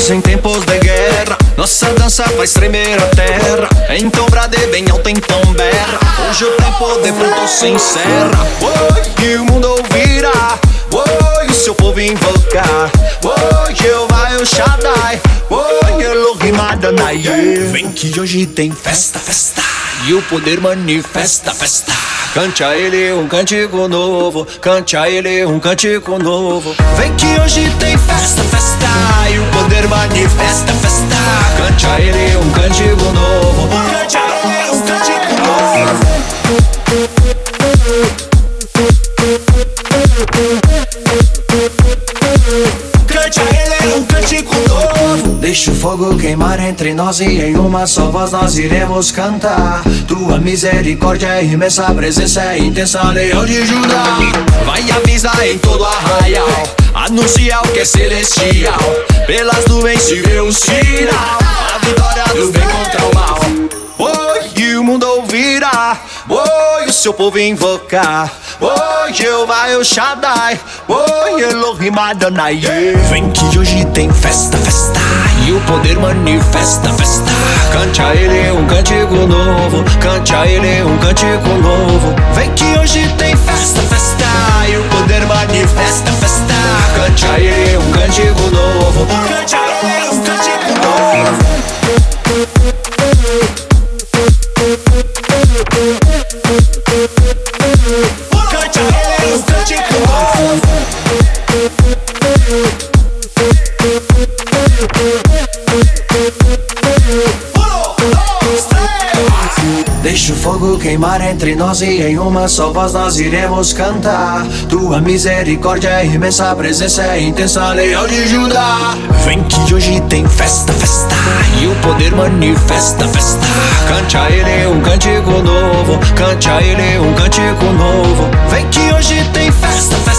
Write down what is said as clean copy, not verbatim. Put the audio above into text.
Estamos em tempos de guerra, nossa dança faz tremer a terra. Então brade bem alto, então berra. Hoje o tempo de fruto se encerra. Oi, e o mundo ouvirá. Oi, o seu povo invocar. Oi, Jeová El Shaddai. Oi, Elohim Adonai. Vem que hoje tem festa, festa, e o poder manifesta, festa. Cante a ele um cântico novo, cante a ele um cântico novo. Vem que hoje tem festa, festa, e o poder manifesta, festa. Cante a ele um cântico novo, cante a ele um cântico novo. Cante a ele um cântico novo. Deixa o fogo queimar entre nós e em uma só voz nós iremos cantar. Tua misericórdia é imensa, a presença é intensa, Leão de Judá. Vai avisar em todo arraial, anunciar o que é celestial. Pelas nuvens se vê um sinal, a vitória do bem contra o mal. Oi, e o mundo ouvirá. Oi, o seu povo invocar. Oi, Jeová El Shaddai. Oi, Elohim Adonai. Vem que hoje tem festa, festa, e o poder manifesta, festa. Cante a ele um cântico novo, cante a ele um cântico novo. Vem que hoje tem festa, festa, e o poder manifesta, festa. Cante a ele um cântico novo, cante a ele um cântico novo. Cante a ele um cântico novo. Deixa o fogo queimar entre nós e em uma só voz nós iremos cantar. Tua misericórdia é imensa, a presença é intensa, Leão de Judá. Vem que hoje tem festa, festa, e o poder manifesta, festa. Cante a ele um cântico novo, cante a ele um cântico novo. Vem que hoje tem festa, festa,